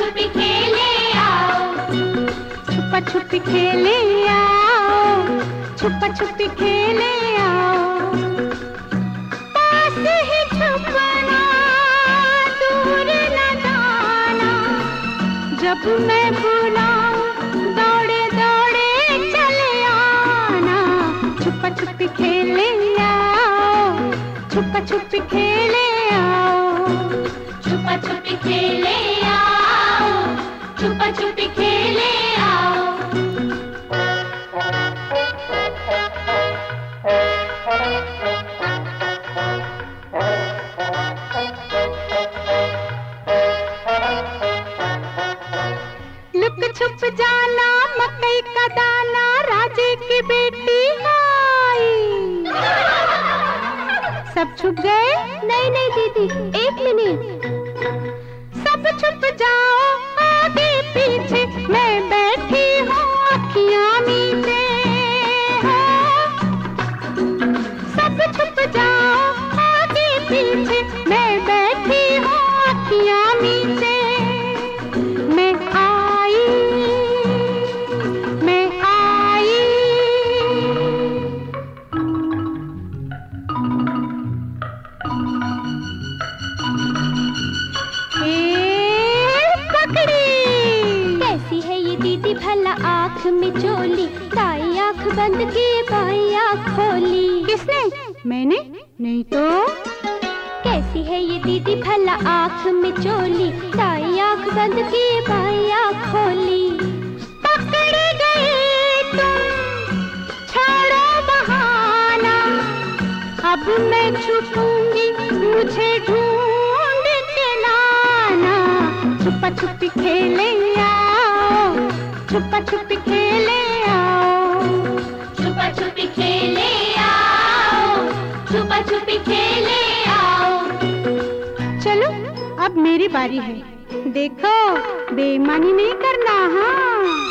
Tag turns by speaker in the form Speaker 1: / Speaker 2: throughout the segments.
Speaker 1: छुपी खेले आओ,
Speaker 2: छुपा छुपी खेले आओ, छुपा छुपी खेले आओ। पास ही छुपना, दूर न जाना, जब मैं बुलाऊं दौड़े दौड़े चले आना। छुपा छुपी खेले आओ, छुपा छुपी खेले आओ,
Speaker 1: छुपा छुपी खेले आओ, छुपा छुपी खेले आओ।
Speaker 2: लुक छुप जाना, मकई का दाना, राजे की बेटी आई। सब छुप गए?
Speaker 3: नहीं नहीं दीदी, 1 मिनट।
Speaker 2: सब छुप जाओ, आगे पीछे मैं बैठी हूँ अखियाँ मीचे। सब छुप जाओ, आगे पीछे मैं बैठी हूँ अखियाँ मीचे। मैं आई, मैं आई।
Speaker 3: कैसी है ये दीदी भला, आँख में चोली, दाई आँख बंद की बाई आँख खोली।
Speaker 2: किसने? मैंने नहीं तो।
Speaker 3: कैसी है ये दीदी भला, आँख में चोली, दाई आँख बंद की बाई आँख खोली।
Speaker 2: पकड़ गए तुम, छोड़ो बहाना, अब मैं छुपूंगी, मुझे ढूंढ के लाना। छुपा छुपी खेले आओ, छुपा छुपी खेले आओ,
Speaker 1: छुपा छुपी खेले आओ, छुपा छुपी खेले आओ।
Speaker 2: चलो अब मेरी बारी है, देखो बेईमानी नहीं करना। हाँ,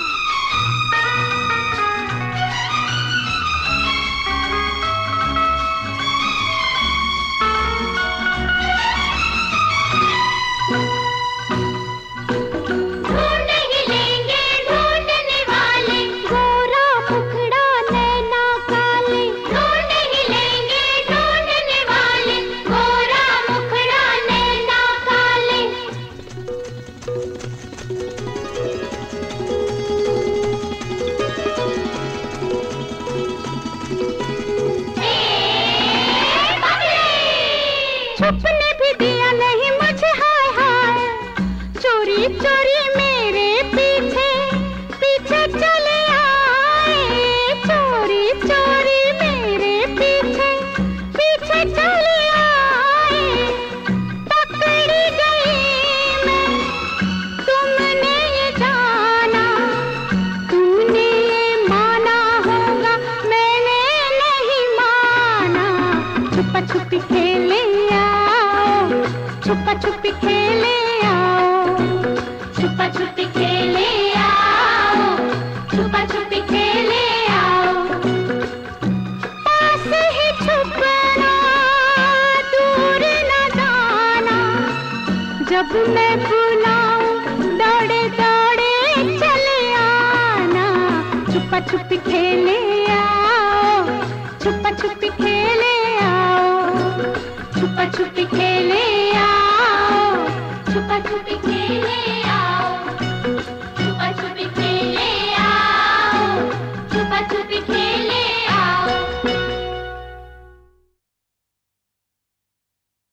Speaker 1: ढूंढ ही लेंगे ढूंढने वाले,
Speaker 3: गोरा मुखड़ा नैना काले।
Speaker 1: ढूंढ ही लेंगे ढूंढने वाले, गोरा मुखड़ा नैना काले।
Speaker 2: छुपने भी दिया नहीं मुझे, हाय हाय। चोरी चोरी मेरे पीछे पीछे चले आए। चोरी चोरी मेरे पीछे पीछे चले आए। पकड़ी गई मैं, तुमने ये जाना, तुमने ये माना होगा, मैंने नहीं माना। छुपा छुपी खेले आओ, छुपा छुपी खेले आओ,
Speaker 1: छुपा छुपी खेले आओ, छुपा छुपी खेले आओ।
Speaker 2: पास ही छुपना, दूर न जाना, जब मैं बुलाऊं दौड़े दौड़े चले आना। छुपा छुपी खेले आओ, छुपा छुपी खेले आओ, छुपा छुपी खेले